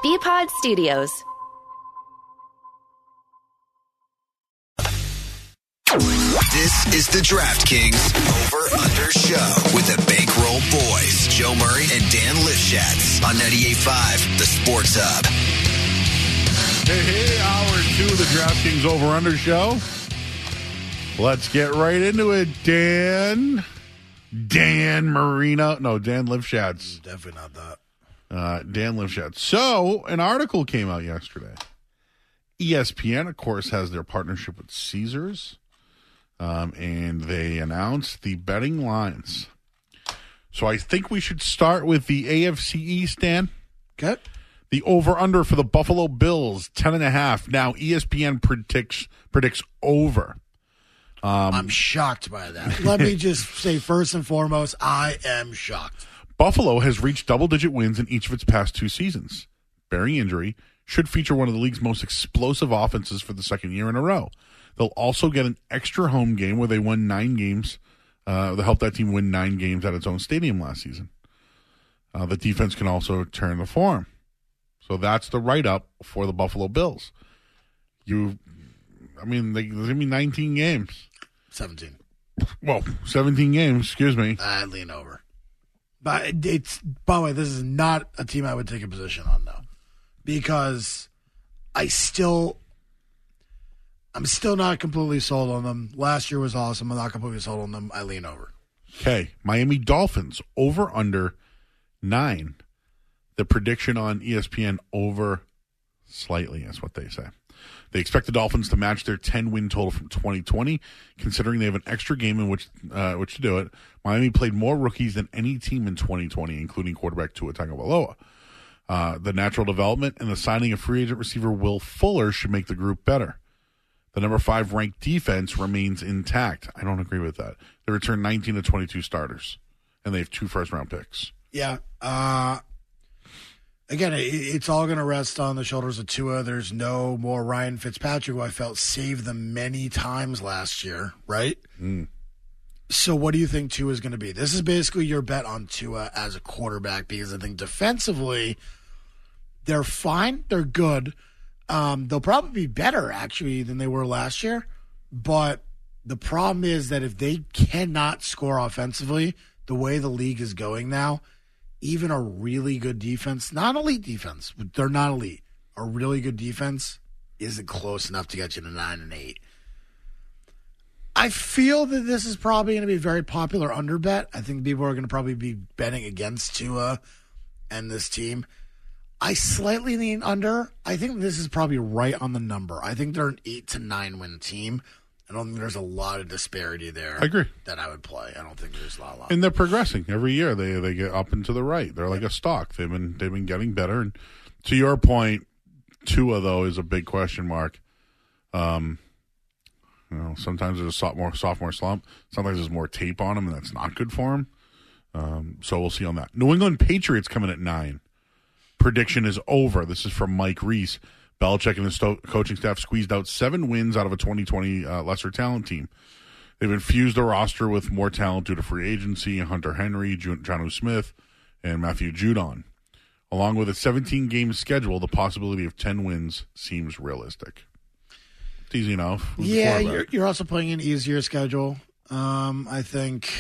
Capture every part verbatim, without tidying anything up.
B-Pod Studios. This is the DraftKings Over-Under Show with the Bankroll Boys, Joe Murray and Dan Lifshatz on ninety-eight point five, The Sports Hub. Hey, hey, hour two of the DraftKings Over-Under Show. Let's get right into it, Dan. Dan Marino. No, Dan Lifshatz. Definitely not that. Uh, Dan Lifshatz. So, an article came out yesterday. E S P N, of course, has their partnership with Caesars. Um, and they announced the betting lines. So I think we should start with the A F C East, Dan. Okay. The over-under for the Buffalo Bills, ten and a half. Now, E S P N predicts predicts over. Um, I'm shocked by that. Let me just say, first and foremost, I am shocked. Buffalo has reached double-digit wins in each of its past two seasons. Bearing injury, should feature one of the league's most explosive offenses for the second year in a row. They'll also get an extra home game where they won nine games. Uh, they helped that team win nine games at its own stadium last season. Uh, the defense can also turn the form. So that's the write-up for the Buffalo Bills. You, I mean, they, there's going to be nineteen games. seventeen. Well, seventeen games, excuse me. I lean over. But it's, by the way, this is not a team I would take a position on, though. Because I still... I'm still not completely sold on them. Last year was awesome. I'm not completely sold on them. I lean over. Okay. Miami Dolphins, over under nine. The prediction on E S P N, over slightly, is what they say. They expect the Dolphins to match their ten-win total from twenty twenty, considering they have an extra game in which uh, which to do it. Miami played more rookies than any team in twenty twenty, including quarterback Tua Tagovailoa. Uh, the natural development and the signing of free agent receiver Will Fuller should make the group better. The number five ranked defense remains intact. I don't agree with that. They returned nineteen to twenty-two starters, and they have two first-round picks. Yeah. Uh, again, it, it's all going to rest on the shoulders of Tua. There's no more Ryan Fitzpatrick, who I felt saved them many times last year, right? Mm. So what do you think Tua is going to be? This is basically your bet on Tua as a quarterback, because I think defensively they're fine. They're good. Um, they'll probably be better, actually, than they were last year. But the problem is that if they cannot score offensively, the way the league is going now, even a really good defense, not elite defense, but they're not elite, a really good defense isn't close enough to get you to nine and eight. I feel that this is probably going to be a very popular under bet. I think people are going to probably be betting against Tua and this team. I slightly lean under. I think this is probably right on the number. I think they're an eight to nine win team. I don't think there's a lot of disparity there. I agree. That I would play. I don't think there's a lot. lot. And they're progressing every year. They they get up and to the right. They're like a stock. They've been they've been getting better. And to your point, Tua though is a big question mark. Um, you know, sometimes there's a sophomore sophomore slump. Sometimes there's more tape on him, and that's not good for him. Um, so we'll see on that. New England Patriots coming at nine. Prediction is over. This is from Mike Reese. Belichick and his sto- coaching staff squeezed out seven wins out of a twenty twenty uh, lesser talent team. They've infused the roster with more talent due to free agency, Hunter Henry, Jonnu Smith, and Matthew Judon. Along with a seventeen-game schedule, the possibility of ten wins seems realistic. It's easy enough. Who's yeah, you're, you're also playing an easier schedule. Um, I think...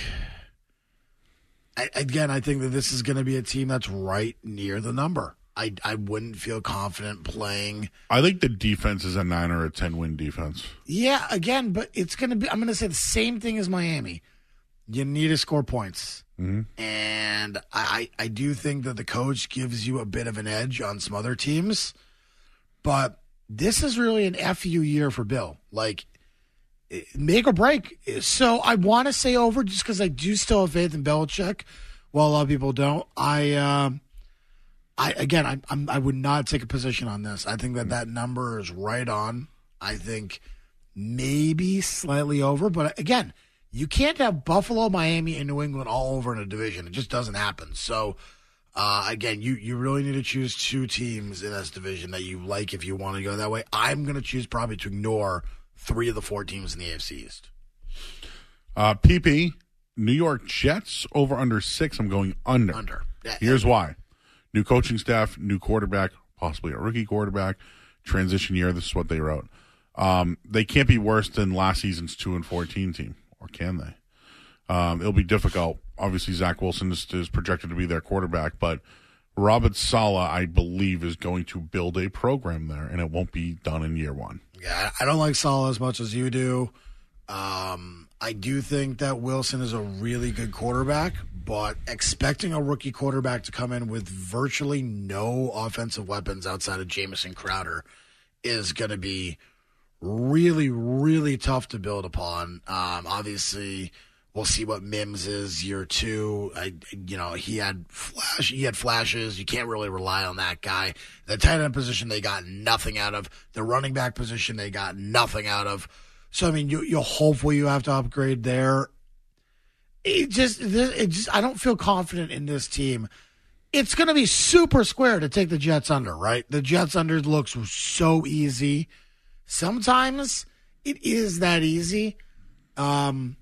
I, again, I think that this is going to be a team that's right near the number. I, I wouldn't feel confident playing. I think the defense is a nine or a ten-win defense. Yeah, again, but it's going to be, I'm going to say the same thing as Miami. You need to score points. Mm-hmm. And I, I do think that the coach gives you a bit of an edge on some other teams. But this is really an F U year for Bill. Like, make or break. So I want to say over just because I do still have faith in Belichick. While a lot of people don't. I, uh, I again, I, I'm, I would not take a position on this. I think that that number is right on. I think maybe slightly over. But again, you can't have Buffalo, Miami, and New England all over in a division. It just doesn't happen. So, uh, again, you, you really need to choose two teams in this division that you like if you want to go that way. I'm going to choose probably to ignore three of the four teams in the A F C East. Uh, P P, New York Jets over under six. I'm going under. Under. Here's why. New coaching staff, new quarterback, possibly a rookie quarterback. Transition year, this is what they wrote. Um, they can't be worse than last season's two and fourteen team, or can they? Um, it'll be difficult. Obviously, Zach Wilson is, is projected to be their quarterback, but Robert Saleh, I believe, is going to build a program there, and it won't be done in year one. Yeah, I don't like Saleh as much as you do. Um, I do think that Wilson is a really good quarterback, but expecting a rookie quarterback to come in with virtually no offensive weapons outside of Jamison Crowder is going to be really, really tough to build upon. Um, obviously, we'll see what Mims is year two. I, you know, he had flash, he had flashes. You can't really rely on that guy. The tight end position they got nothing out of. The running back position they got nothing out of. So I mean, you you hopefully you have to upgrade there. It just, it just, I don't feel confident in this team. It's going to be super square to take the Jets under, right? The Jets under looks so easy. Sometimes it is that easy. Um,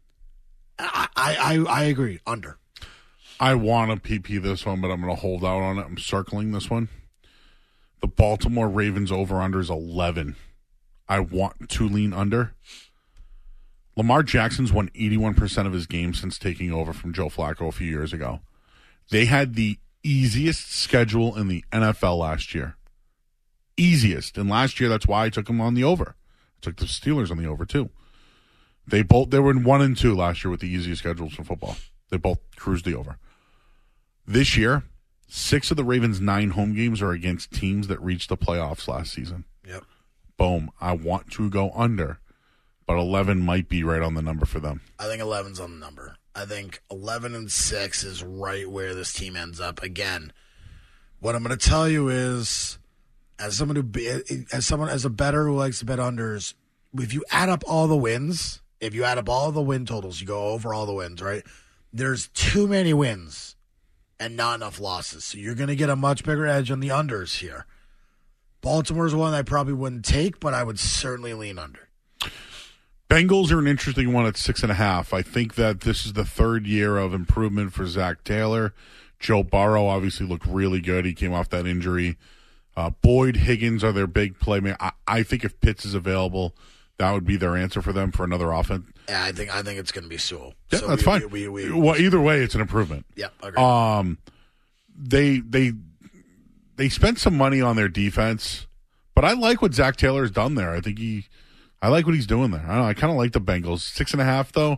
I, I, I agree. Under. I want to P P this one, but I'm going to hold out on it. I'm circling this one. The Baltimore Ravens over-under is eleven. I want to lean under. Lamar Jackson's won eighty-one percent of his games since taking over from Joe Flacco a few years ago. They had the easiest schedule in the N F L last year. Easiest. And last year, that's why I took them on the over. I took the Steelers on the over, too. They both they were in one and two last year with the easiest schedules for football. They both cruised the over. This year, six of the Ravens' nine home games are against teams that reached the playoffs last season. Yep. Boom. I want to go under, but eleven might be right on the number for them. I think eleven's on the number. I think eleven and six is right where this team ends up. Again, what I'm going to tell you is, as someone who, as someone as a bettor who likes to bet unders, if you add up all the wins, if you add up all the win totals, you go over all the wins, right? There's too many wins and not enough losses, so you're going to get a much bigger edge on the unders here. Baltimore's one I probably wouldn't take, but I would certainly lean under. Bengals are an interesting one at six and a half. I think that this is the third year of improvement for Zach Taylor. Joe Burrow obviously looked really good. He came off that injury. Uh, Boyd, Higgins are their big playmaker. I, I think if Pitts is available, that would be their answer for them for another offense. Yeah, I think I think it's going to be Sewell. Yeah, so that's we, fine. We, we, we, well, either way, it's an improvement. Yeah, agreed. Um, they they they spent some money on their defense, but I like what Zach Taylor's done there. I think he, I like what he's doing there. I don't know, I kind of like the Bengals. Six and a half though.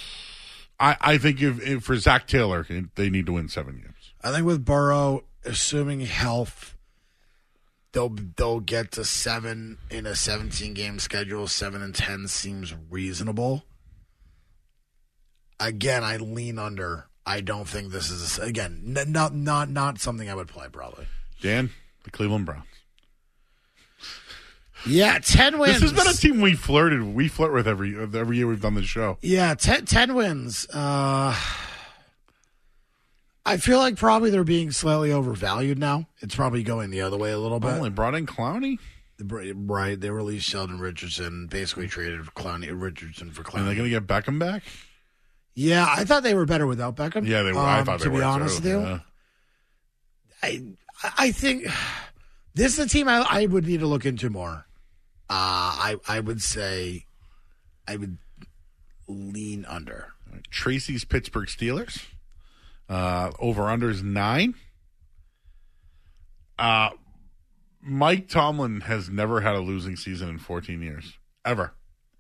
I I think if, if for Zach Taylor, they need to win seven games. I think with Burrow, assuming health, they'll they'll get to seven in a seventeen game schedule. Seven and ten seems reasonable. Again, I lean under. I don't think this is a, again n- not not not something I would play probably. Dan, the Cleveland Browns. Yeah, ten wins. This has been a team we flirted. We flirt with every every year we've done this show. Yeah, ten, ten wins. Uh, I feel like probably they're being slightly overvalued now. It's probably going the other way a little bit. Only brought in Clowney. Right, they released Sheldon Richardson, basically traded Clowney Richardson for Clowney. Are they going to get Beckham back? Yeah, I thought they were better without Beckham. Yeah, they were. Um, I thought they to were. To be honest too. with you, yeah. I I think this is a team I, I would need to look into more. Uh, I I would say I would lean under. Tracy's Pittsburgh Steelers. Uh, over under is nine. Uh, Mike Tomlin has never had a losing season in fourteen years. Ever.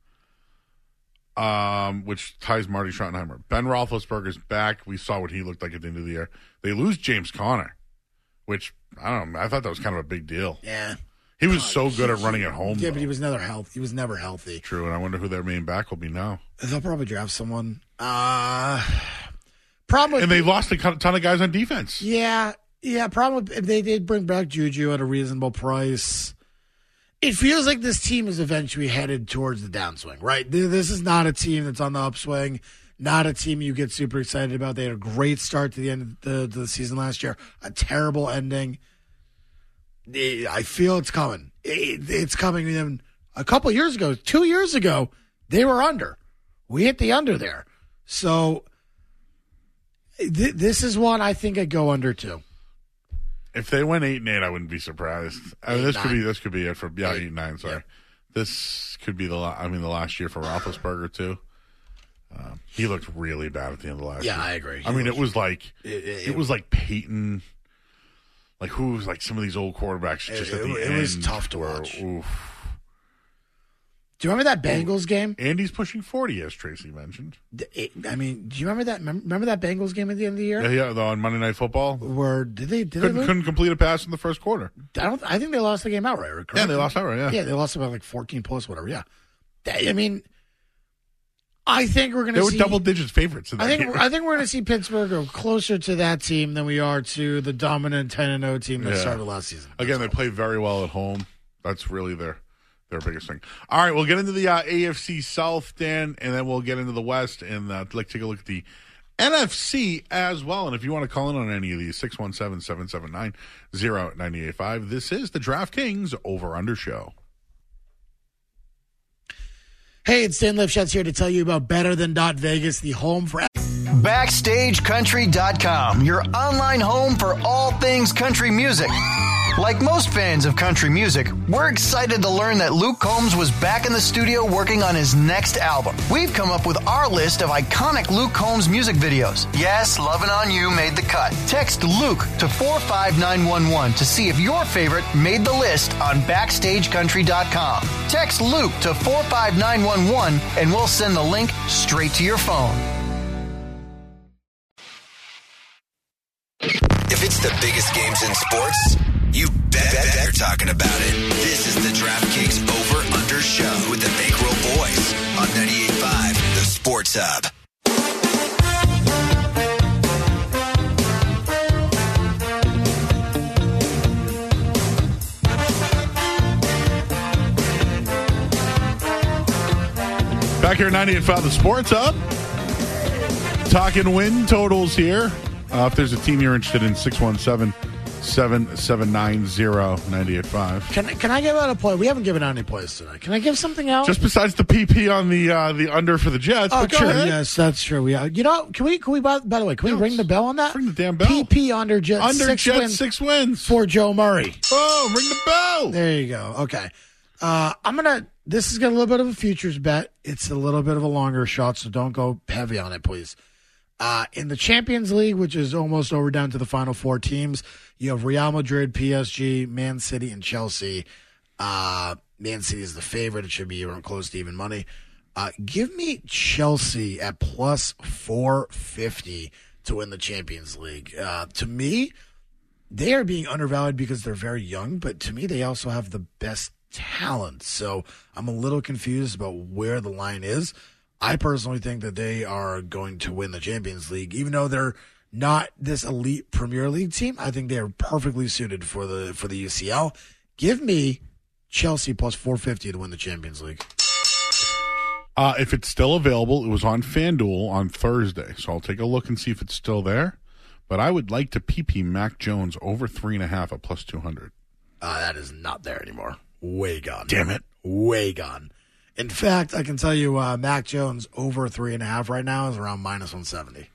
Um, which ties Marty Schottenheimer. Ben Roethlisberger's back. We saw what he looked like at the end of the year. They lose James Conner, which, I don't know, I thought that was kind of a big deal. Yeah. He was so good at running at home. Yeah, though. but he was never healthy. He was never healthy. True, and I wonder who their main back will be now. They'll probably draft someone. Uh, problem with and they lost a ton of guys on defense. Yeah, yeah. Problem with, if they did bring back Juju at a reasonable price, it feels like this team is eventually headed towards the downswing, right? This is not a team that's on the upswing, not a team you get super excited about. They had a great start to the end of the, to the season last year, a terrible ending. I feel it's coming. It's coming. In a couple of years ago, two years ago, they were under. We hit the under there. So th- this is one I think I'd go under too. If they went eight and eight, I wouldn't be surprised. I mean, Eight, this could nine. be this could be it for yeah eight, Eight. and nine. Sorry, Yeah. this could be the la- I mean the last year for Roethlisberger too. Um, he looked really bad at the end of the last Yeah, year. I agree. I He mean, looked- it was like It- it, it- it- was like Peyton, like who was like some of these old quarterbacks It- just at it- the it end. was tough to were, watch. Oof. Do you remember that Bengals game? Andy's pushing forty, as Tracy mentioned. The- it- I mean, do you remember that? Remember that Bengals game at the end of the year? Yeah, yeah. Though on Monday Night Football, Where did they? Did they couldn't, lose? couldn't complete a pass in the first quarter. I don't. I think they lost the game outright. Correct? Yeah, they lost outright. Yeah, Yeah, they lost about like fourteen plus, whatever. Yeah, That- I mean, I think we're going they to were see double digits favorites in that I think game. I think we're going to see Pittsburgh go closer to that team than we are to the dominant ten and zero team that Yeah. started last season. Again, they play very well at home. That's really their their biggest thing. All right, we'll get into the uh, A F C South, Dan, and then we'll get into the West and uh, like take a look at the N F C as well. And if you want to call in on any of these, six one seven, seven seven nine, zero nine eight five. This is the DraftKings Over Under Show. Hey, it's Dan Lipschutz here to tell you about Better Than Vegas, the home for Backstage Country dot com, your online home for all things country music. Like most fans of country music, we're excited to learn that Luke Combs was back in the studio working on his next album. We've come up with our list of iconic Luke Combs music videos. Yes, Lovin' On You made the cut. Text Luke to four five nine one one to see if your favorite made the list on Backstage Country dot com. Text Luke to four five nine one one and we'll send the link straight to your phone. If it's the biggest games in sports, you bet, bet they're talking about it. This is the DraftKings Over Under Show with the Bankroll Boys on ninety-eight point five, the Sports Hub. Back here at ninety-eight point five, the Sports Hub. Talking win totals here. Uh, if there's a team you're interested in, six one seven, seven seven nine zero nine eight five. Can can I give out a play? We haven't given out any plays tonight. Can I give something out? Just besides the P P on the uh, the under for the Jets. oh, but go true. ahead. Yes, that's true. We, uh, you know, can we? Can we? By, by the way, can we Yeah, ring the bell on that? ring the damn bell. P P under Jets Under six Jets, wins six wins. for Joe Murray. Oh, ring the bell. There you go. Okay. Uh, I'm going to, this is got a little bit of a futures bet. It's a little bit of a longer shot, so don't go heavy on it, please. Uh, in the Champions League, which is almost over down to the final four teams, you have Real Madrid, P S G, Man City, and Chelsea. Uh, Man City is the favorite. It should be around close to even money. Uh, give me Chelsea at plus four fifty to win the Champions League. Uh, to me, they are being undervalued because they're very young, but to me, they also have the best talent. So I'm a little confused about where the line is. I personally think that they are going to win the Champions League, even though they're not this elite Premier League team. I think they are perfectly suited for the for the U C L. Give me Chelsea plus four fifty to win the Champions League. Uh, if it's still available, it was on FanDuel on Thursday, so I'll take a look and see if it's still there. But I would like to P P Mac Jones over three and a half at plus two hundred. Uh, that is not there anymore. Way gone. Damn it. Way gone. In fact, I can tell you uh, Mac Jones over three and a half right now is around minus one seventy.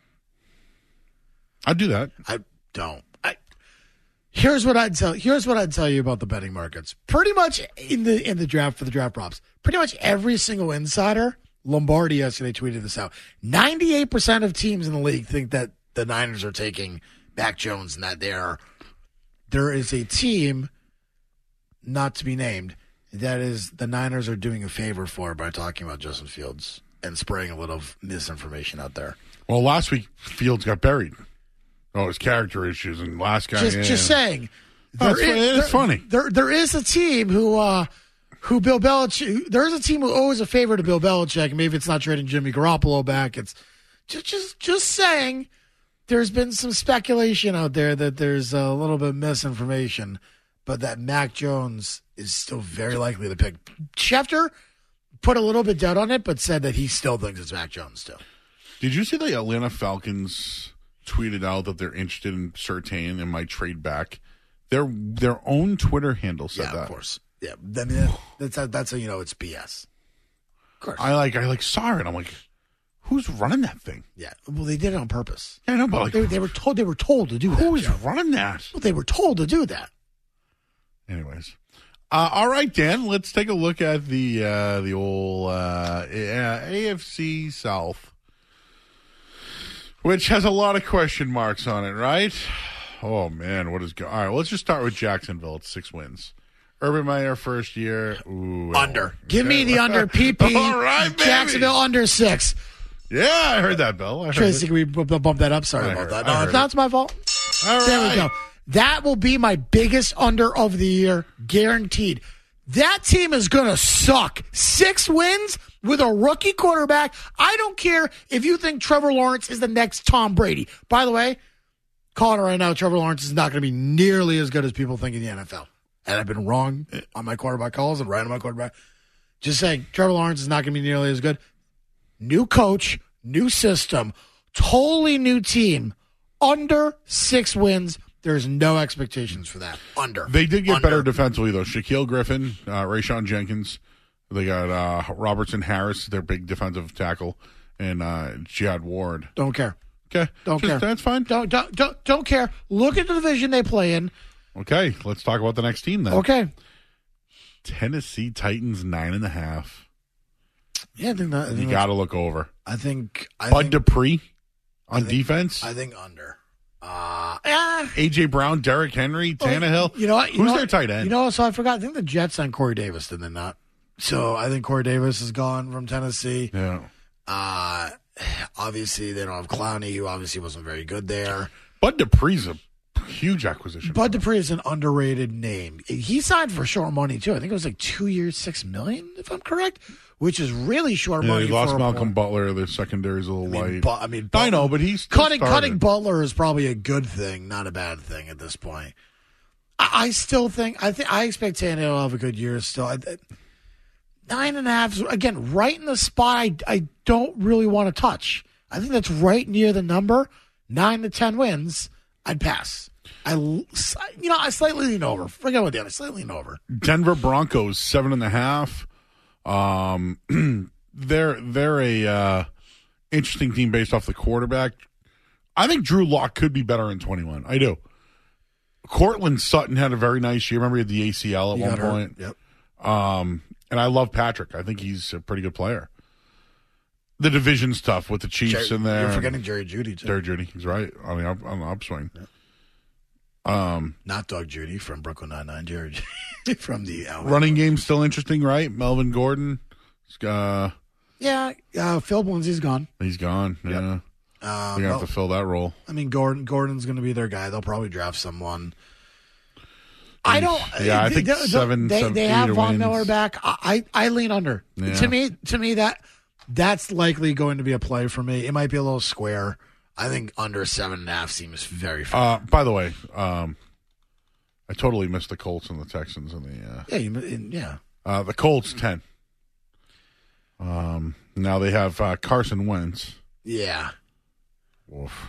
I'd do that. I don't. I here's what I'd tell. Here's what I'd tell you about the betting markets. Pretty much in the in the draft for the draft props. Pretty much every single insider. Lombardi yesterday tweeted this out. Ninety-eight percent of teams in the league think that the Niners are taking Mac Jones, and that there there is a team, not to be named, that is the Niners are doing a favor for by talking about Justin Fields and spraying a little misinformation out there. Well, last week, Fields got buried. Oh, his character issues, and last guy. Just, yeah. just saying. Oh, it's There funny. is- It's funny. There, there is a team who, uh, who Bill Belichick. There is a team who owes a favor to Bill Belichick. And maybe it's not trading Jimmy Garoppolo back. It's just, just, just saying. There's been some speculation out there that there's a little bit of misinformation, but that Mac Jones is still very likely to pick. Schefter put a little bit doubt on it, but said that he still thinks it's Mac Jones still. Did you see the Atlanta Falcons tweeted out that they're interested in Surtain and might trade back? Their their own Twitter handle said Yeah, that. of course. Yeah, I mean, that's how, that's how you know it's B S. Of course. I like I like saw it. I'm like, who who's running that thing? Yeah, well, they did it on purpose. Yeah, I know, but like, They, they were told. They were told to do that. who is Joe. running that? Well, they were told to do that. Anyways, uh, all right, Dan. Let's take a look at the uh, the old uh, A F C South, which has a lot of question marks on it, right? Oh man, what is go- all right? Well, let's just start with Jacksonville. It's six wins. Urban Meyer first year. Ooh, Under. Give me the under. P P. All right, baby. Jacksonville under six. Yeah, I heard that, Bill. I heard Tracy, it. can we bu- bu- bump that up? Sorry I about heard- that. I No, heard it's not it's my fault. All There right. we go. That will be my biggest under of the year, guaranteed. That team is going to suck. Six wins with a rookie quarterback. I don't care if you think Trevor Lawrence is the next Tom Brady. By the way, calling it right now, Trevor Lawrence is not going to be nearly as good as people think in the N F L. And I've been wrong on my quarterback calls and right on my quarterback. Just saying, Trevor Lawrence is not going to be nearly as good. New coach, new system, totally new team. Under six wins. There's no expectations for that. Under. They did get Under. better defensively, though. Shaquille Griffin, uh, Rayshon Jenkins. They got uh, Robertson Harris, their big defensive tackle, and uh, Jad Ward. Don't care. Okay. Don't Just- care. That's fine. Don't, don't don't don't care. Look at the division they play in. Okay. Let's talk about the next team then. Okay. Tennessee Titans, nine and a half. Yeah, I think that. I think You that's- got to look over. I think. I Bud think, Dupree on think- defense. I think under. Uh, yeah. A J. Brown, Derrick Henry, Tannehill. You know what? You Who's know their what? tight end? You know, so I forgot. I think the Jets signed Corey Davis, did they not? So I think Corey Davis is gone from Tennessee. yeah. Uh, obviously, they don't have Clowney, who obviously wasn't very good there. Bud Dupree's a huge acquisition. Bud Dupree is an underrated name. He signed for short money, too. I think it was like two years, six million, if I'm correct, which is really short Yeah, money. he lost for a Malcolm point. Butler. The secondary's a little I mean, light. Bu- I mean, I know, Butler- but he's still cutting started. cutting Butler is probably a good thing, not a bad thing at this point. I, I still think I think I expect Tannehill to have a good year still. I, I- nine and a half is, again, right in the spot I, I don't really want to touch. I think that's right near the number. Nine to ten wins, I'd pass. I you know I slightly lean over. Forget what the other. Slightly lean over. Denver Broncos, seven and a half. Um, they're they're a uh, interesting team based off the quarterback. I think Drew Lock could be better in twenty-one. I do. Cortland Sutton had a very nice year. Remember he had the A C L at You one got hurt. point. Yep. Um, and I love Patrick. I think he's a pretty good player. The division's tough with the Chiefs Jerry, in there. You're forgetting Jerry Judy too. Jerry Judy. He's right on the up, on the upswing. Um, Not Doug Judy from Brooklyn Nine-Nine. Jerry Judy from the L A. running game still interesting, right? Melvin Gordon. Uh, Yeah, uh, Phil Lindsay's gone. he's gone. Yeah. Um, They're going to have well, to fill that role. I mean, Gordon. Gordon's going to be their guy. They'll probably draft someone. I don't. Yeah, I they- think they, seven- They, seven- they eight have Von wins. Miller back. I, I I lean under. Yeah. To me, to me that that's likely going to be a play for me. It might be a little square. I think under seven and a half seems very fair. Uh, by the way, um, I totally missed the Colts and the Texans and the uh, yeah, you, yeah. uh, the Colts ten. Um, now they have uh, Carson Wentz. Yeah. Oof.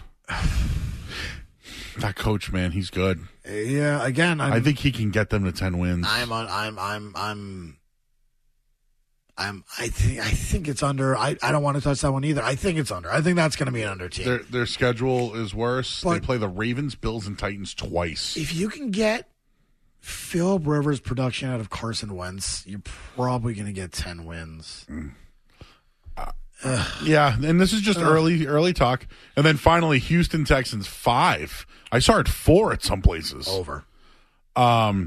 That coach, man, he's good. Yeah. Again, I'm, I think he can get them to ten wins. I'm on. I'm. I'm. I'm. I'm. I think. I think it's under. I. I don't want to touch that one either. I think it's under. I think that's going to be an under team. Their their schedule is worse. But- they play the Ravens, Bills, and Titans twice. If you can get Philip Rivers' production out of Carson Wentz, you're probably going to get ten wins. Yeah, and this is just early early talk. And then finally, Houston Texans five. I saw it four at some places. Over. Um,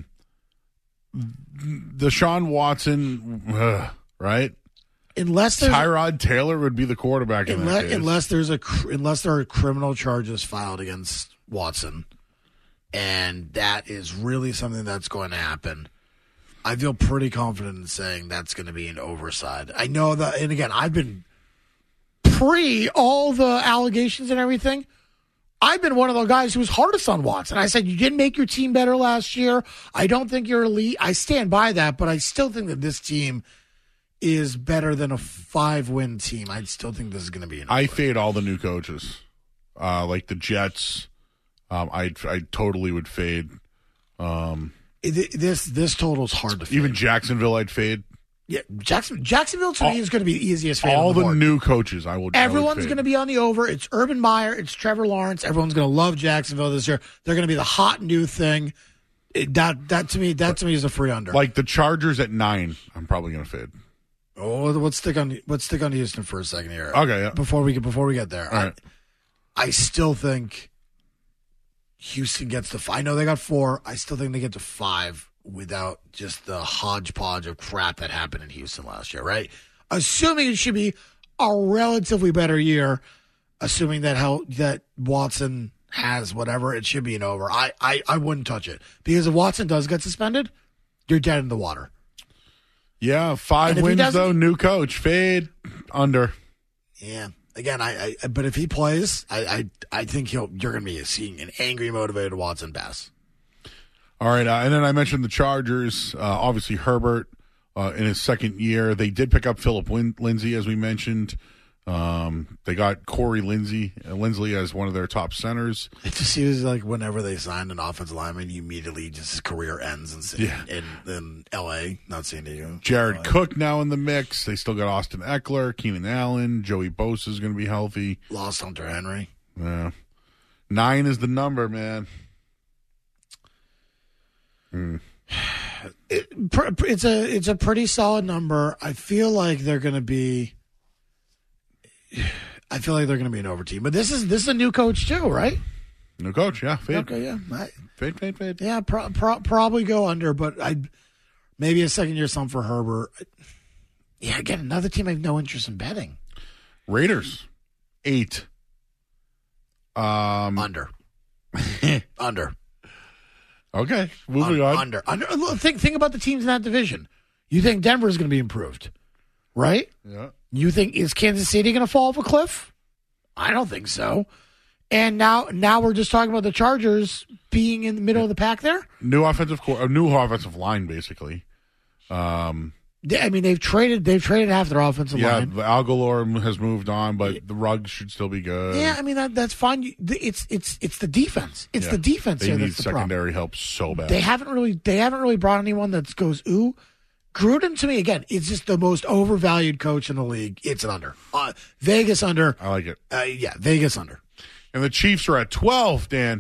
Deshaun Watson, ugh, right? Unless there's Tyrod Taylor would be the quarterback in that unless, case. unless there's a cr- unless there are criminal charges filed against Watson, and that is really something that's going to happen. I feel pretty confident in saying that's going to be an overside. I know that, and again, I've been pre all the allegations and everything. I've been one of the guys who was hardest on Watson. I said, you didn't make your team better last year. I don't think you're elite. I stand by that, but I still think that this team is better than a five-win team. I still think this is going to be an I over. fade all the new coaches, uh, like the Jets. Um, I I totally would fade. Um, It- this this total's hard to fade. even Jacksonville, I'd fade. Yeah, Jackson, Jacksonville to all, me is going to be the easiest fade all on the, the board. new coaches. I will. Everyone's going to be on the over. It's Urban Meyer. It's Trevor Lawrence. Everyone's going to love Jacksonville this year. They're going to be the hot new thing. It, that that to me, that to me is a free under. Like the Chargers at nine. I'm probably going to fade. Oh, let's stick on let's stick on Houston for a second here. Okay, yeah. Before we get before we get there, All I, right. I still think Houston gets to five. I know they got four. I still think they get to five without just the hodgepodge of crap that happened in Houston last year, right? Assuming it should be a relatively better year, assuming that how that Watson has whatever, it should be an over. I, I, I wouldn't touch it. Because if Watson does get suspended, you're dead in the water. Yeah, five wins though, new coach. Fade under. Yeah. Again, I, I but if he plays, I I, I think he'll you're gonna be seeing an angry, motivated Watson pass. All right, uh, and then I mentioned the Chargers. Uh, obviously, Herbert uh, in his second year, they did pick up Philip Win- Lindsay, as we mentioned. Um, they got Corey Lindsay, uh, Lindsley as one of their top centers. It just seems like whenever they sign an offensive lineman, he immediately just his career ends in Yeah. in, in L A, not San Diego. Jared L A. Cook now in the mix. They still got Austin Eckler, Keenan Allen, Joey Bosa is going to be healthy. Lost Hunter Henry. Yeah, nine is the number, man. Hmm. It, it's a it's a pretty solid number. I feel like they're going to be. I feel like they're going to be an over team, but this is this is a new coach too, right? New coach, yeah, fade, Okay, yeah, I, fade, fade, fade. yeah, pro, pro, probably go under, but I maybe a second year sum for Herbert. Yeah, again, another team I have no interest in betting. Raiders, eight. Um, Under, under. Okay, moving on. Under, under. Look, Think, think about the teams in that division. You think Denver's going to be improved, right? Yeah. You think is Kansas City going to fall off a cliff? I don't think so. And now, now we're just talking about the Chargers being in the middle of the pack there. New offensive core, a new offensive line, basically. Um, They- I mean, they've traded, they've traded half their offensive yeah, line. the Algalor has moved on, but the Ruggs should still be good. Yeah, I mean that that's fine. You- the- It's it's it's the defense. It's Yeah. the defense They here need that's the problem. secondary help so bad. They haven't really they haven't really brought anyone that goes ooh. Gruden to me again, it's just the most overvalued coach in the league. It's an under. Uh, Vegas under. I like it. Uh, yeah, Vegas under. And the Chiefs are at twelve, Dan.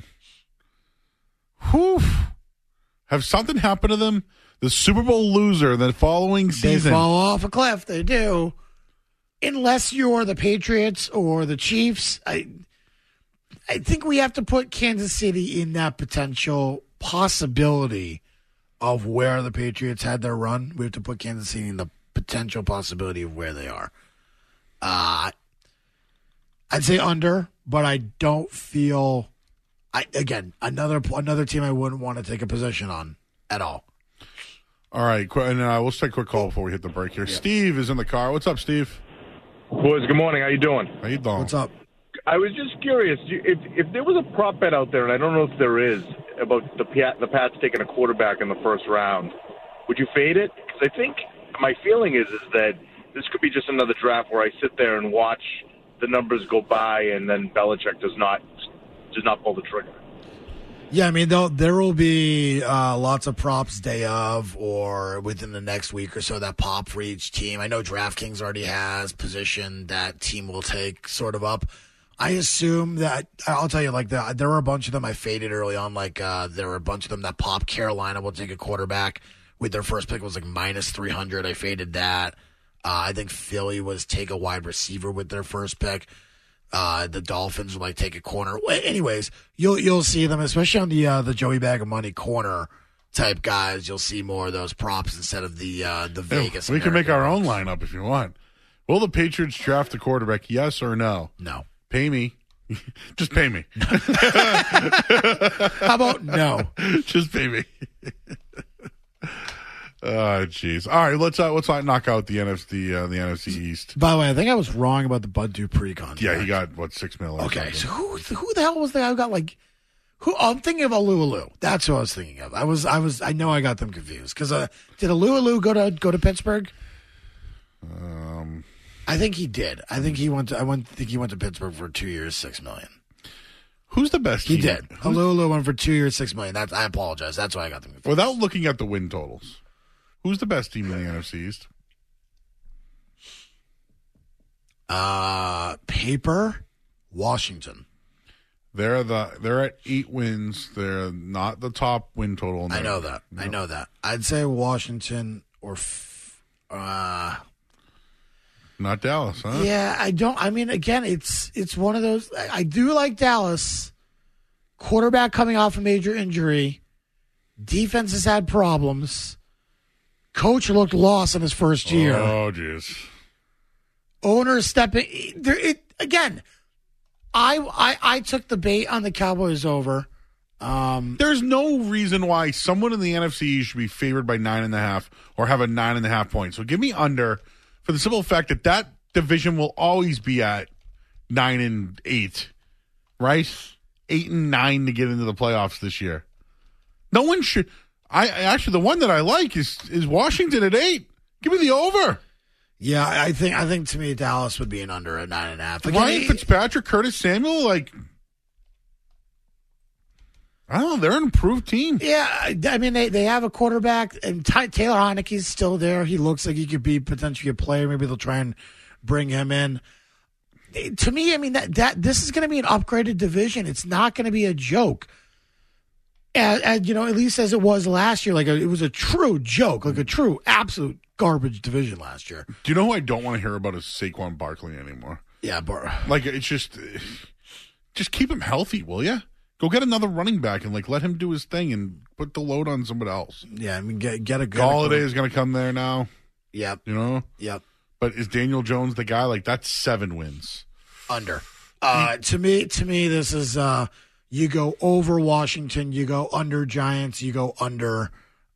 Whew. Have something happened to them? The Super Bowl loser the following They season. fall off a cliff. They do. Unless you're the Patriots or the Chiefs, I I think we have to put Kansas City in that potential possibility of where the Patriots had their run. We have to put Kansas City in the potential possibility of where they are. Uh, I'd say under, but I don't feel. I again another another team I wouldn't want to take a position on at all. All right, qu- and uh, let's take a quick call before we hit the break here. Steve is in the car. What's up, Steve? Boys, good morning. How you doing? How you doing? What's up? I was just curious you- if if there was a prop bet out there, and I don't know if there is, about the Pat, the Pats taking a quarterback in the first round, would you fade it? Because I think my feeling is is that this could be just another draft where I sit there and watch the numbers go by, and then Belichick does not does not pull the trigger. Yeah, I mean, there'll- there will be uh, lots of props day of or within the next week or so that pop for each team. I know DraftKings already has position that team will take sort of up. I assume that, I'll tell you, like, the, there were a bunch of them I faded early on. Like, uh, there were a bunch of them that pop. Carolina will take a quarterback with their first pick was like minus three hundred. I faded that. Uh, I think Philly was take a wide receiver with their first pick. Uh, the Dolphins will like take a corner. Anyways, you'll you'll see them, especially on the uh, the Joey Bag of Money corner type guys. You'll see more of those props instead of the uh, the Yeah, Vegas. we can make our American own lineup if you want. Will the Patriots draft a quarterback? Yes or no? No. Pay me. Just pay me. How about no? Just pay me. Oh, jeez. All right, let's uh, let's uh, knock out the N F C uh, the N F C East. By the way, I think I was wrong about the Bud Dupree contract. Yeah, he got what six mil. or Okay, so something. who who the hell was the guy who got like? Who I'm thinking of Alualu. That's who I was thinking of. I was I was I know I got them confused because uh, did Alualu go to go to Pittsburgh? Um, I think he did. I think he went. To, I went. Think he went to Pittsburgh for two years, six million. who's the best? He team? did. Alualu went for two years, six million. That's. I apologize. That's why I got them confused. Without looking at the win totals, who's the best team in the N F C East? Uh, paper, Washington. They're the they're at eight wins. They're not the top win total. In I there. know that. No. I know that. I'd say Washington or f- uh Not Dallas, huh? yeah, I don't I mean again, it's it's one of those I, I do like Dallas. Quarterback coming off a major injury. Defense has had problems. Coach looked lost in his first year. Oh, jeez. Owner stepping there it again. I, I I took the bait on the Cowboys over. Um, There's no reason why someone in the N F C should be favored by nine and a half or have a nine and a half points. So give me under for the simple fact that that division will always be at nine and eight, right? Eight and nine to get into the playoffs this year. No one should. I actually the one that I like is is Washington at eight. Give me the over. yeah, I think I think to me Dallas would be an under at nine and a half. Again, Ryan it- Fitzpatrick, Curtis Samuel, like I don't know, they're an improved team. Yeah, I I mean they, they have a quarterback, and Ty, Taylor Heineke's still there. He looks like he could be potentially a player. Maybe they'll try and bring him in. It- to me, I mean that that this is going to be an upgraded division. It's not going to be a joke. And, and you know, at least as it was last year, like a, it was a true joke, like a true absolute garbage division last year. Do you know who I don't want to hear about is Saquon Barkley anymore? Yeah, but Like it's just, just keep him healthy, will you? Go get another running back and like let him do his thing and put the load on somebody else. yeah, I mean get get a good Galladay is going to come there now, Yep, you know. yep. But is Daniel Jones the guy? Like that's seven wins. Under. Uh, to me, to me, this is uh, you go over Washington, you go under Giants, you go under.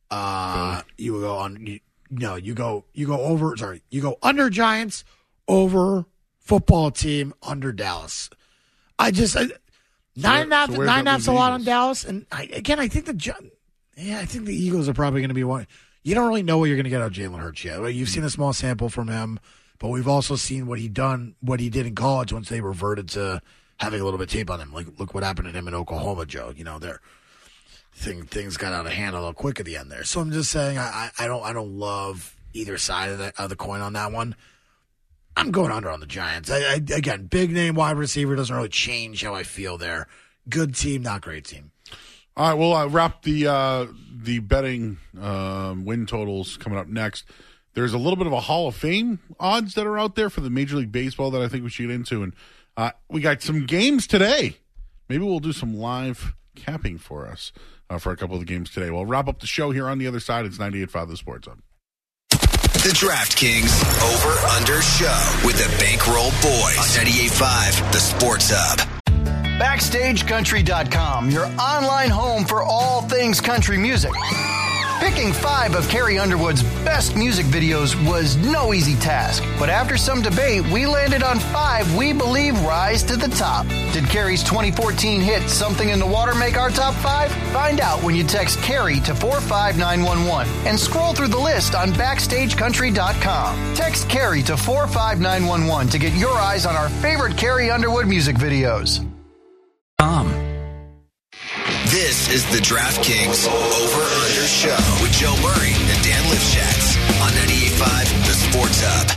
Uh, you go on. You, no, you go you go over. Sorry, you go under Giants, over football team, under Dallas. I just I, nine and a half. so where's nine and a that half's a leave lot Eagles? on Dallas, and I, again, I think the Gi- yeah, I think the Eagles are probably going to be one. You don't really know what you're going to get out of Jalen Hurts yet. You've seen a small sample from him. But we've also seen what he done, what he did in college once they reverted to having a little bit of tape on him. Like, look what happened to him in Oklahoma, Joe. You know, there thing things got out of hand a little quick at the end there. So I'm just saying, I, I, I don't, I don't love either side of the of the coin on that one. I'm going under on the Giants. I, I, again, big name wide receiver doesn't really change how I feel there. Good team, not great team. All right, we'll uh, wrap the uh, the betting uh, win totals coming up next. There's a little bit of a Hall of Fame odds that are out there for the Major League Baseball that I think we should get into. And uh, we got some games today. Maybe we'll do some live capping for us uh, for a couple of the games today. We'll wrap up the show here on the other side. It's ninety-eight point five The Sports Hub. The DraftKings Over-Under Show with the Bankroll Boys on ninety-eight point five The Sports Hub. Backstage Country dot com, your online home for all things country music. Picking five of Carrie Underwood's best music videos was no easy task, but after some debate, we landed on five we believe rise to the top. Did Carrie's twenty fourteen hit Something in the Water make our top five? Find out when you text Carrie to four five nine one one and scroll through the list on Backstage Country dot com. Text Carrie to four five nine one one to get your eyes on our favorite Carrie Underwood music videos. This is the DraftKings Over-Under Show with Joe Murray and Dan Lifshatz on ninety-eight point five The Sports Hub.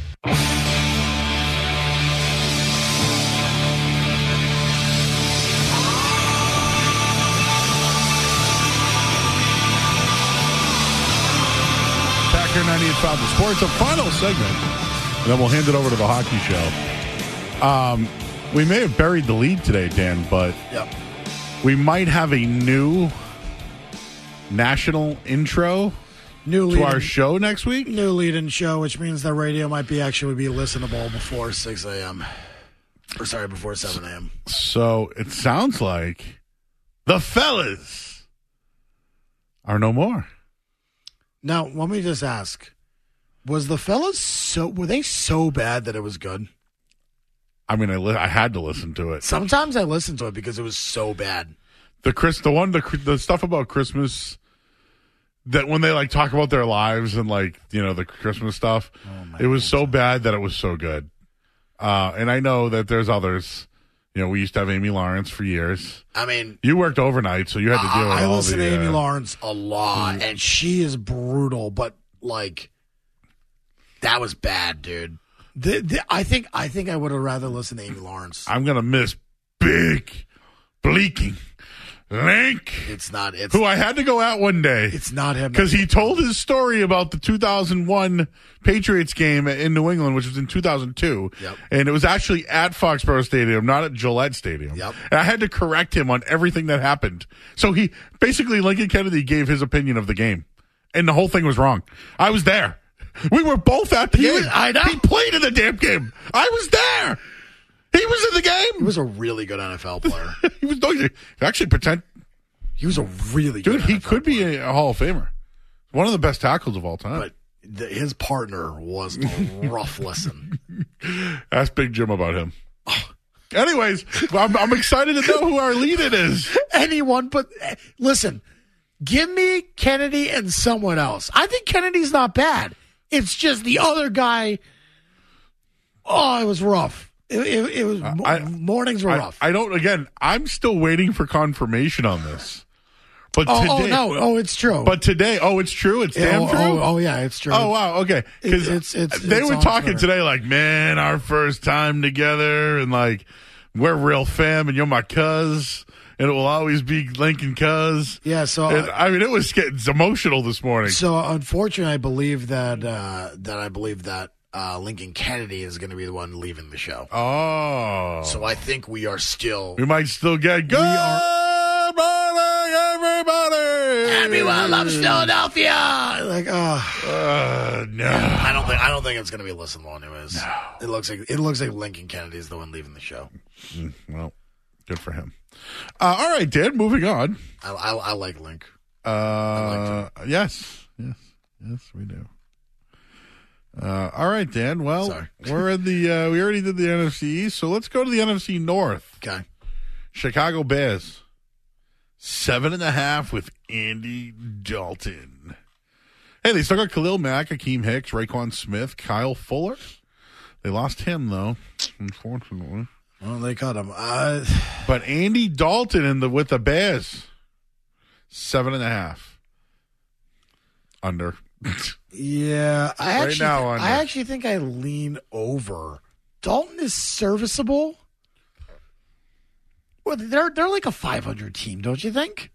Back here, ninety-eight point five The Sports Hub. Final segment, and then we'll hand it over to the hockey show. Um, we may have buried the lead today, Dan, but Yep. we might have a new national intro New to lead our in- show next week. New lead-in show, which means the radio might be actually be listenable before six a.m. Or sorry, before seven a.m. So it sounds like the fellas are no more. Now, let me just ask: was the fellas so were they so bad that it was good? I mean, I li- I had to listen to it. Sometimes I listen to it because it was so bad. The Chris, the one, the the stuff about Christmas. That when they like talk about their lives and like, you know, the Christmas stuff, it was so bad that it was so good. Uh, and I know that there's others. You know, we used to have Amy Lawrence for years. I mean, You worked overnight, so you had to deal with I, I all listen the. to Amy uh, Lawrence a lot, and she is brutal. But like, that was bad, dude. The, the, I think I think I would have rather listened to Amy Lawrence. I'm going to miss big, bleaking Link, It's not. It's who I had to go at one day. It's not him. Because he told his story about the two thousand one Patriots game in New England, which was in two thousand two. Yep. And it was actually at Foxborough Stadium, not at Gillette Stadium. Yep. And I had to correct him on everything that happened. So he basically, Lincoln Kennedy gave his opinion of the game. And the whole thing was wrong. I was there. We were both at the He game. was- I know. He played in the damn game. I was there. He was in the He game. was a really good N F L player. He was doing actually pretend. He was a really Dude, good he N F L could be player. a, a Hall of Famer. One of the best tackles of all time. But the, his partner was a rough listen. Ask Big Jim about him. Anyways, I'm, I'm excited to know who our lead-in is. Anyone, but eh, listen, give me Kennedy and someone else. I think Kennedy's not bad. It's just the other guy. Oh, it was rough. It, it, it was I- mornings were I, rough. I don't, again, I'm still waiting for confirmation on this. But oh, today, oh, no. Oh, it's true. But today, oh, it's true? It's damn oh, true? oh, oh, yeah, it's true. Oh, wow, okay. Because It's- it's- they it's were on talking Twitter. today like, man, our first time together, and like, we're real fam, and you're my cuz, and it will always be Lincoln cuz. Yeah, so And, I mean, it was getting emotional this morning. so unfortunately, I believe that uh, that I believe that uh, Lincoln Kennedy is going to be the one leaving the show. Oh. So I think we are still. We might still get good are- morning, everybody. Everyone loves Philadelphia. Like, uh, Uh, no. I don't think I don't think it's going to be listenable anyways. It looks like it looks like Lincoln Kennedy is the one leaving the show. Well, good for him. Uh, all right, Dan, moving on. I, I, I like Link. Uh, yes. Yes. Yes, we do. Uh, all right, Dan. Well, Sorry. we're in the, uh, we already did the N F C East, so let's go to the N F C North. Okay. Chicago Bears. Seven and a half with Andy Dalton. Hey, they still got Khalil Mack, Akeem Hicks, Raekwon Smith, Kyle Fuller. They lost him, though, unfortunately. Well, they cut him. Uh, But Andy Dalton in the with the Bears. Seven and a half. Under. yeah, I Right actually, now on I there. actually think I lean over. Dalton is serviceable. Well, they're they're like a five hundred team, don't you think?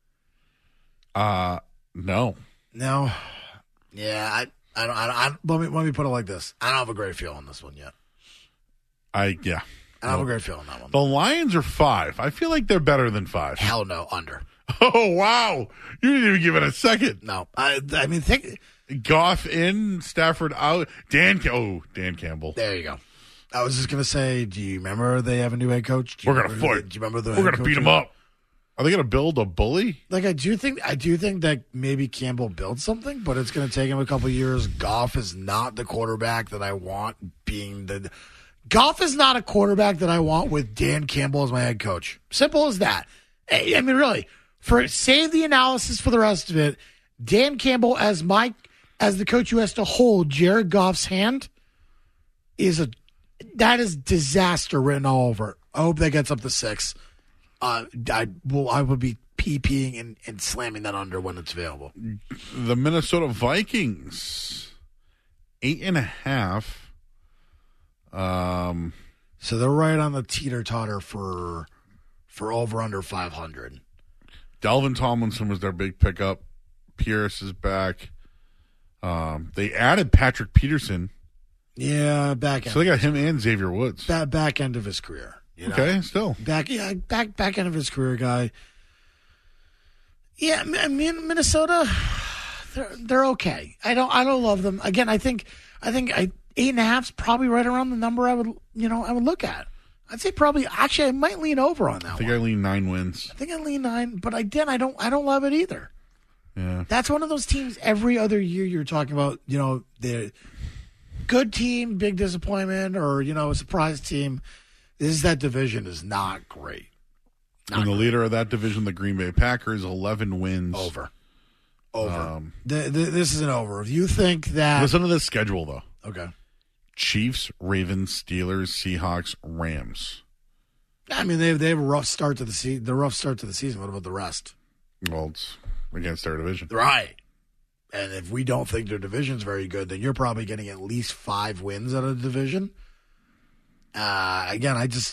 Uh, no. No. Yeah, I I don't. I don't I, let me let me put it like this. I don't have a great feel on this one yet. I, yeah. I don't have a great feel on that one. The Lions are five. I feel like they're better than five. Hell no, under. Oh, wow. You didn't even give it a second. No, I I mean think. Goff in, Stafford out. Dan, oh, Dan Campbell. There you go. I was just gonna say, do you remember they have a new head coach? Do you We're gonna remember- fight. Do you remember the? We're head going to coach beat him you- up. Are they going to build a bully? Like I do think I do think that maybe Campbell builds something, but it's going to take him a couple years. Goff is not the quarterback that I want. Being the Goff is not a quarterback that I want with Dan Campbell as my head coach. Simple as that. I I mean, really, for save the analysis for the rest of it. Dan Campbell as my as the coach who has to hold Jared Goff's hand is a that is disaster written all over it. I hope that gets up to six. Uh, I will. I would be PPing and, and slamming that under when it's available. The Minnesota Vikings, eight and a half. Um, So they're right on the teeter totter for for over under five hundred. Dalvin Tomlinson was their big pickup. Pierce is back. Um, they added Patrick Peterson, Yeah, back end. so they got him and Xavier Woods. back, back end of his career. You know? Okay, still. Back, yeah, back, back end of his career, guy. Yeah, I mean Minnesota, they're they're okay. I don't I don't love them. Again, I think I think I, eight and a half's probably right around the number I would you know I would look at. I'd say probably actually I might lean over on that I think one. I lean nine wins. I think I lean nine, but again I don't I don't love it either. Yeah. That's one of those teams every other year you're talking about, you know, the good team, big disappointment, or, you know, a surprise team. This is that division is not great. Not And the great. leader of that division, the Green Bay Packers, eleven wins. Over. Over. Um, the, the, this is an over. If you think that. Listen to this schedule, though. Okay. Chiefs, Ravens, Steelers, Seahawks, Rams. I mean, they, they have a rough start to the season. The rough start to the season. What about the rest? Well, it's against their division. Right. And if we don't think their division's very good, then you're probably getting at least five wins out of the division. Uh, again, I just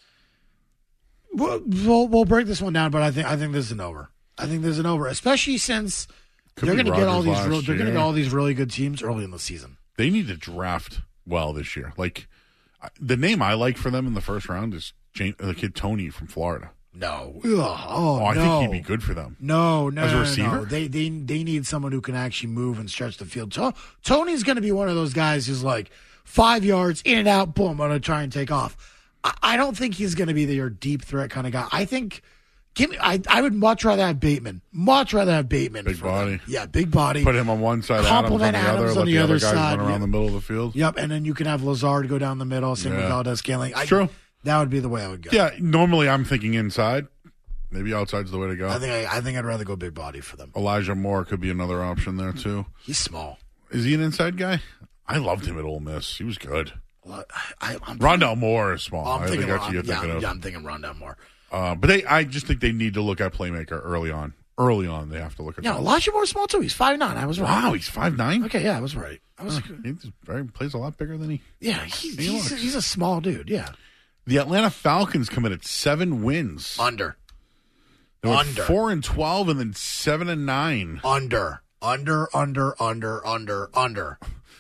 we'll, we'll we'll break this one down, but I think I think this is an over. I think this is an over, especially since Could they're be going to get all Rogers these real, last they're going to year. get all these really good teams early in the season. They need to draft well this year. Like I- the name I like for them in the first round is James, the kid Tony from Florida. No, Ugh. oh, Oh, I no. think he'd be good for them. No, no, As a no, receiver? no. They they they need someone who can actually move and stretch the field. To- Tony's going to be one of those guys who's like five yards in and out, boom, I'm going to try and take off. I, I don't think he's going to be the, your deep threat kind of guy. I think give me. I I would much rather have Bateman. Much rather have Bateman. Big for them. body. Yeah, big body. Put him on one side, Adams on Compliment the Adams other, on let the the other other guys side, run around yeah. the middle of the field. Yep, and then you can have Lazard go down the middle. Same with Yeah. Valdez Scaling. I, True. That would be the way I would go. Yeah, normally I'm thinking inside. Maybe outside's the way to go. I think I, I think I'd rather go big body for them. Elijah Moore could be another option there too. He's small. Is he an inside guy? I loved him at Ole Miss. He was good. Well, I, I'm Rondell Moore is small. I'm I thinking think that's what Ron, you're yeah, thinking yeah, of. I'm thinking Rondell Moore. Uh, but they, I just think they need to look at playmaker early on. Early on, they have to look at. Yeah, that. Elijah Moore's small too. He's five nine. I was right. Wow, he's five nine. Okay, yeah, I was right. I was. He just very, plays a lot bigger than he. Yeah, he, He he's looks. he's a small dude. Yeah, The Atlanta Falcons committed seven wins. under, They went under. four and twelve, and then seven and nine. under, under, under, under, under, under,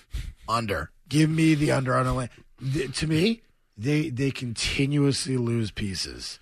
under. Give me the under on Atlanta. Th- To me, they they continuously lose pieces.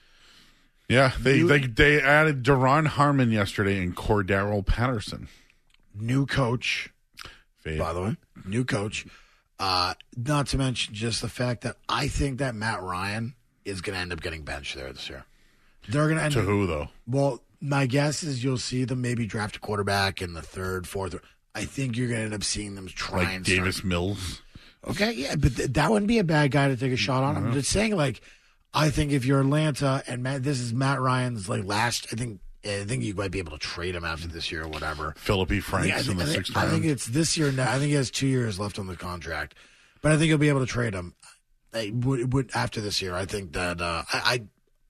Yeah, they You- they they added Deron Harmon yesterday and Cordero Patterson. New coach, Fade. by the way, new coach. Uh, not to mention just the fact that I think that Matt Ryan is going to end up getting benched there this year. They're going to end To up. who though? Well, my guess is you'll see them maybe draft a quarterback in the third, fourth. I think you're going to end up seeing them try Like and Davis start. Mills. Okay, yeah, but th- that wouldn't be a bad guy to take a shot on. I'm just saying, like, I think if you're Atlanta and Matt, this is Matt Ryan's like last. I think I think you might be able to trade him after this year or whatever. Philippi Yeah, Franks I in think, the I, think, sixth I round. think it's this year. Now. I think he has two years left on the contract, but I think he'll be able to trade him. I would, would after this year. I think that uh, I,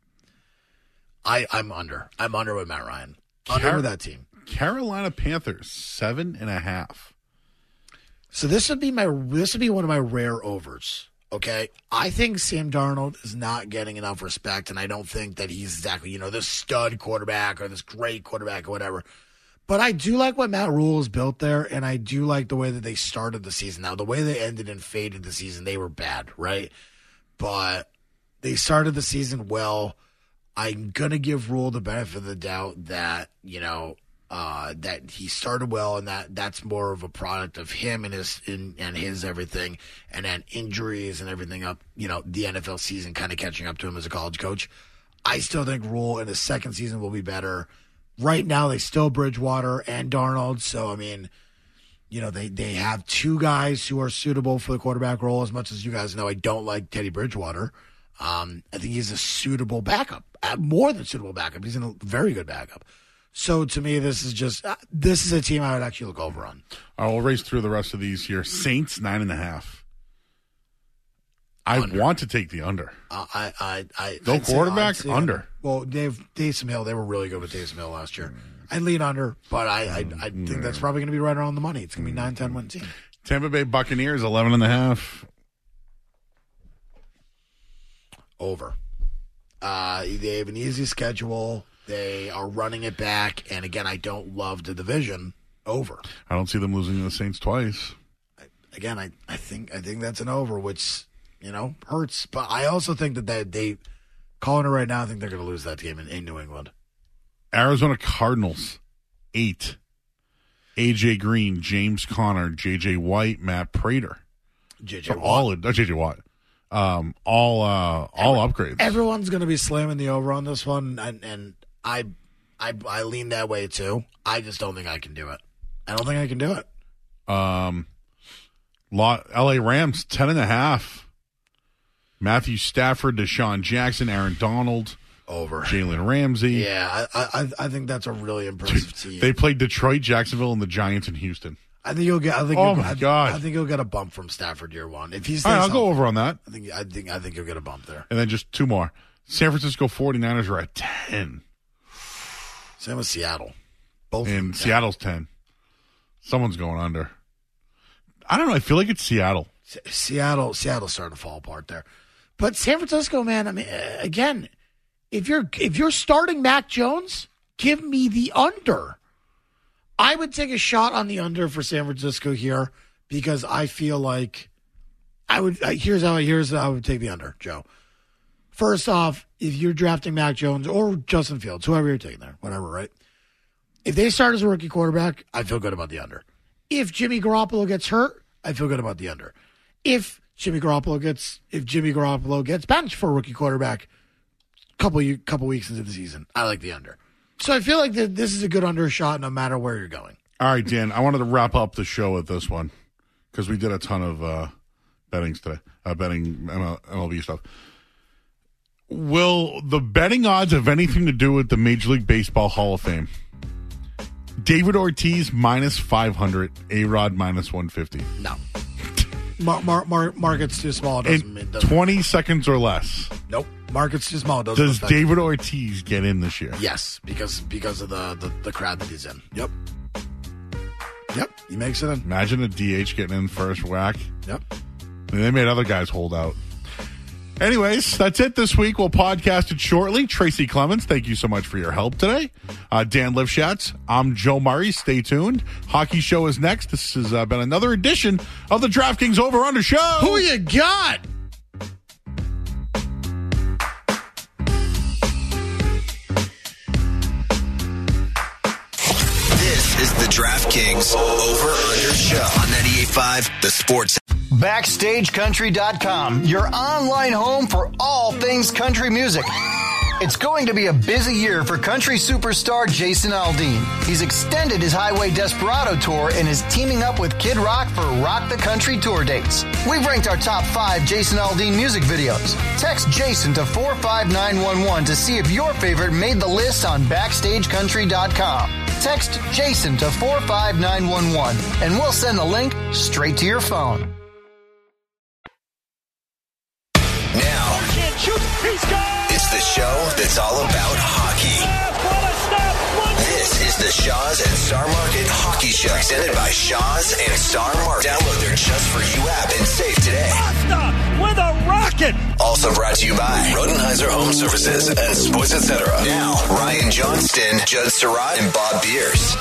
I, I, I'm under. I'm under with Matt Ryan. Under Car- with that team. Carolina Panthers seven and a half. So this would be my this would be one of my rare overs. Okay, I think Sam Darnold is not getting enough respect, and I don't think that he's exactly you know this stud quarterback or this great quarterback or whatever. But I do like what Matt Rule has built there, and I do like the way that they started the season. Now, the way they ended and faded the season, they were bad, right? But they started the season well. I'm gonna give Rule the benefit of the doubt that you know. Uh, that he started well, and that that's more of a product of him and his in, and his everything, and then injuries and everything up. You know, the N F L season kind of catching up to him as a college coach. I still think Rule in his second season will be better. Right now, they still Bridgewater and Darnold, so I mean, you know, they they have two guys who are suitable for the quarterback role. As much as you guys know, I don't like Teddy Bridgewater. Um, I think he's a suitable backup, uh, more than suitable backup. He's a very good backup. So to me, this is just uh, this is a team I would actually look over on. I will race through the rest of these here. Saints nine and a half. I Under. want to take the under. Uh, I, I, I, No I'd say- quarterback? I'd say Under. Well, Dave, Taysom Hill, they were really good with Taysom Hill last year. I'd lean under, but I, I, I think that's probably going to be right around the money. It's going to be nine ten win team. Tampa Bay Buccaneers eleven and a half. Over. Uh, they have an easy schedule. They are running it back, and again, I don't love the division. Over. I don't see them losing to the Saints twice. Again, I, I think I think that's an over, which you know hurts. But I also think that they, they calling it right now. I think they're going to lose that game in, in New England. Arizona Cardinals eight. A J Green, James Conner, J J White, Matt Prater. J J So all uh, J J Watt. Um, all uh, all upgrades. Everyone's going to be slamming the over on this one, and, and I, I I lean that way too. I just don't think I can do it. I don't think I can do it. Um, Lot, L A Rams ten and a half. Matthew Stafford, Deshaun Jackson, Aaron Donald, Over. Jalen Ramsey. Yeah, I, I I think that's a really impressive team. They played Detroit, Jacksonville, and the Giants in Houston. I think you'll get. I think. Oh you'll, my I, God. I think you'll get a bump from Stafford year one if he's. All right, I'll go over on that. I think. I think. I think you'll get a bump there. And then just two more. San Francisco 49ers are at ten. Same with Seattle. Both of them And ten. Seattle's ten. Someone's going under. I don't know. I feel like it's Seattle. S- Seattle, Seattle's starting to fall apart there. But San Francisco, man, I mean, again, if you're if you're starting Mac Jones, give me the under. I would take a shot on the under for San Francisco here because I feel like I would. Here's how. Here's how I would take the under, Joe. First off, if you're drafting Mac Jones or Justin Fields, whoever you're taking there, whatever, right? If they start as a rookie quarterback, I feel good about the under. If Jimmy Garoppolo gets hurt, I feel good about the under. If Jimmy Garoppolo gets if Jimmy Garoppolo gets benched for a rookie quarterback, couple couple weeks into the season, I like the under. So I feel like that this is a good under shot no matter where you're going. All right, Dan, I wanted to wrap up the show with this one because we did a ton of uh, bettings today, uh, betting M L B stuff. Will the betting odds have anything to do with the Major League Baseball Hall of Fame? David Ortiz minus five hundred, A-Rod minus one fifty. No. Mar- mar- mar- market's too small. It doesn't In mean doesn't twenty seconds or less. Nope. Market's too small. It doesn't Does affect David Ortiz get in this year? Yes, because because of the, the, the crowd that he's in. Yep. Yep. He makes it in. Imagine a D H getting in first whack. Yep. I mean, they made other guys hold out. Anyways, that's it this week. We'll podcast it shortly. Tracy Clemens, thank you so much for your help today. Uh, Dan Lifshatz, I'm Joe Murray. Stay tuned. Hockey Show is next. This has uh, been another edition of the DraftKings Over Under Show. Who you got? This is the DraftKings Over Under Show on ninety-eight point five The Sports. Backstage Country dot com, your online home for all things country music. It's going to be a busy year for country superstar Jason Aldean. He's extended his Highway Desperado tour and is teaming up with Kid Rock for Rock the Country tour dates. We've ranked our top five Jason Aldean music videos. Text Jason to four five nine one one to see if your favorite made the list on Backstage Country dot com. Text Jason to four five nine one one and we'll send the link straight to your phone. Now, it's the show that's all about hockey. This is the Shaw's and Star Market Hockey Show, presented by Shaw's and Star Market. Download their Just For You app and save today. With a rocket. Also brought to you by Rodenheiser Home Services and Sports Etc. Now, Ryan Johnston, Judd Surratt, and Bob Beers.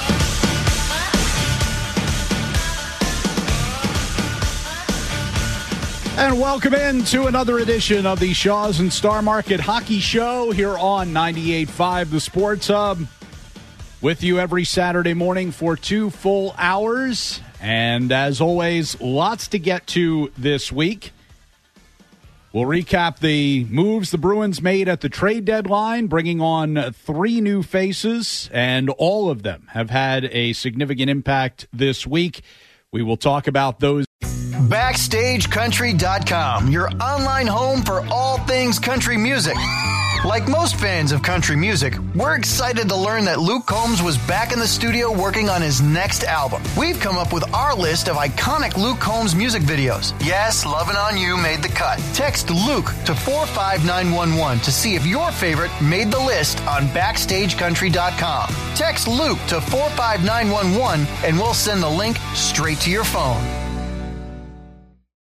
And welcome in to another edition of the Shaw's and Star Market Hockey Show here on ninety-eight point five The Sports Hub. With you every Saturday morning for two full hours. And as always, lots to get to this week. We'll recap the moves the Bruins made at the trade deadline, bringing on three new faces, and all of them have had a significant impact this week. We will talk about those. Backstage Country dot com, your online home for all things country music. Like most fans of country music, we're excited to learn that Luke Combs was back in the studio working on his next album. We've come up with our list of iconic Luke Combs music videos. Yes, Lovin' On You made the cut. Text Luke to four five nine one one to see if your favorite made the list on Backstage Country dot com. Text Luke to four five nine one one and we'll send the link straight to your phone.